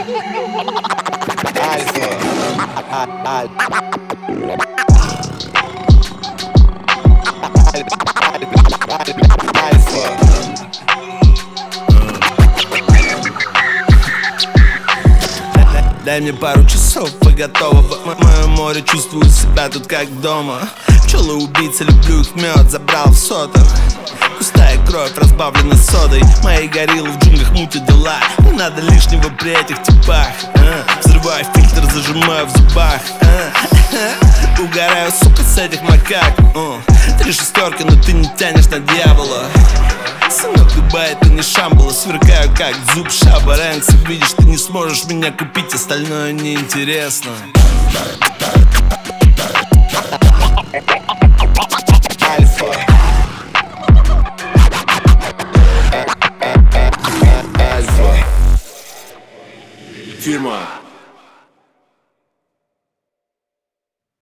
Дай мне пару часов и готово. В моем море чувствую себя тут как дома. Пчелы-убийцы, люблю их мед, забрал в сотах. Густая кровь разбавлена содой. Мои гориллы в джунглях мутят дела. Не надо лишнего при этих типах. Взрываю фильтр, зажимаю в зубах. Угораю, сука, с этих макак. 3 шестерки, но ты не тянешь на дьявола. Сынок, Дубай, это не Шамбала. Сверкаю как зуб Шаба Рэнкс. Видишь, ты не сможешь меня купить, остальное неинтересно. Альфа. Альфа. Фирма